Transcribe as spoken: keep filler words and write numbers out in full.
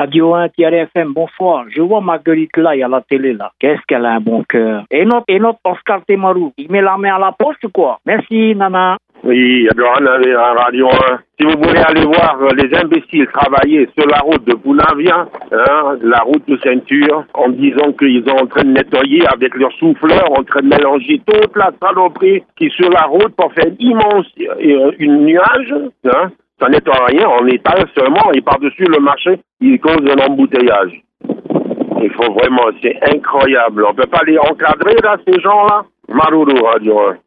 Radio un, Thierry F M, bonsoir. Je vois Marguerite là, il y a la télé là. Qu'est-ce qu'elle a un bon cœur. Et notre, et notre Oscar Temarou, il met la main à la poche ou quoi? Merci, nana. Oui, Johan avait un Radio un. Si vous voulez aller voir les imbéciles travailler sur la route de Bounavia, hein, la route de ceinture, en disant qu'ils sont en train de nettoyer avec leurs souffleurs, en train de mélanger toute la saloperie qui est sur la route pour faire une immense euh, une nuage, hein, ça nettoie rien, on étale seulement, et par-dessus le marché, il cause un embouteillage. Il faut vraiment, c'est incroyable. On peut pas les encadrer, là, ces gens-là. Maroulou, Radio un.